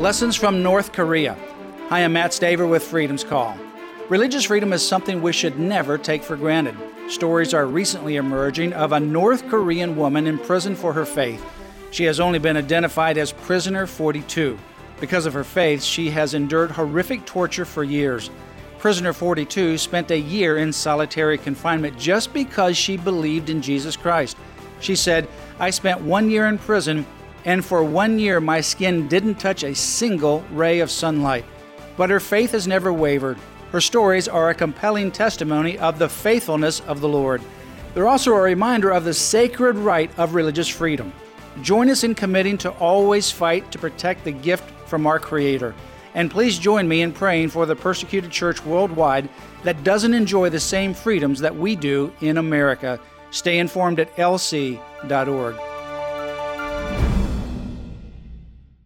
Lessons from North Korea. Hi, I'm Matt Staver with Freedom's Call. Religious freedom is something we should never take for granted. Stories are recently emerging of a North Korean woman in prison for her faith. She has only been identified as Prisoner 42. Because of her faith, she has endured horrific torture for years. Prisoner 42 spent a year in solitary confinement just because she believed in Jesus Christ. She said, "I spent 1 year in prison, and for 1 year my skin didn't touch a single ray of sunlight." But her faith has never wavered. Her stories are a compelling testimony of the faithfulness of the Lord. They're also a reminder of the sacred right of religious freedom. Join us in committing to always fight to protect the gift from our Creator. And please join me in praying for the persecuted church worldwide that doesn't enjoy the same freedoms that we do in America. Stay informed at lc.org.